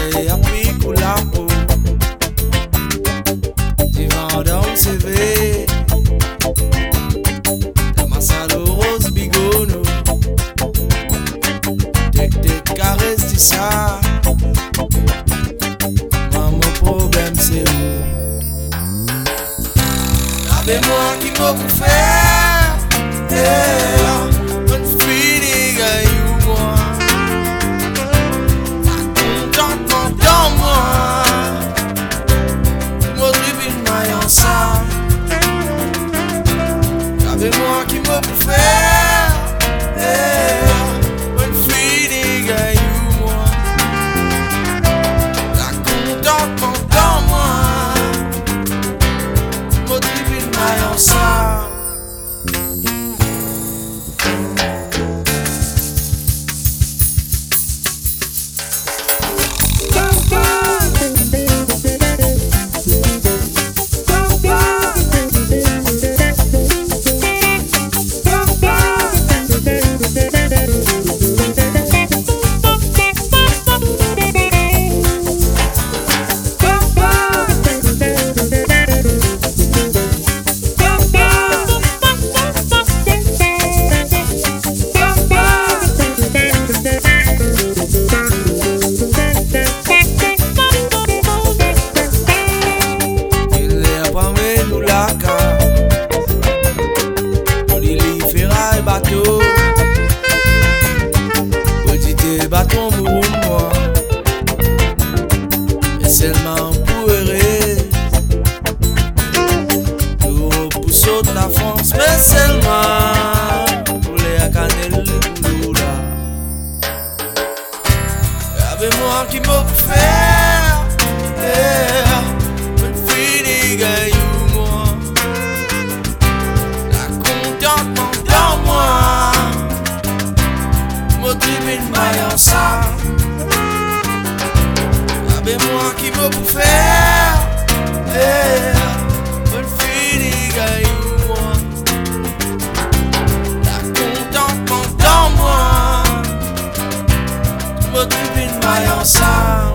soleil a pris coup la peau. Tu vas dans le CV. Ta masse à l'eau rose bigono. Dès que tes caresses disent ça. Moi mon problème c'est où? Savez-moi qui m'a pour faire. Une fille gagne moi. Contentement dans moi. Moi tribune maille en ça. Savez-moi qui m'a pour faire. Une fille gagne moi. La contentement dans moi. Moi tribune maille en ça. Bâton pour moi, et seulement pour errer. Nous repoussons de la France, mais seulement pour les canels et pour là. Avec-moi qui m'a faire, une fille gagne moi. La contentement dans moi. Motive une maille en ça. Avec-moi qui veut vous faire. Une fille gagne moi. La contentement dans moi. Motive une maille en ça.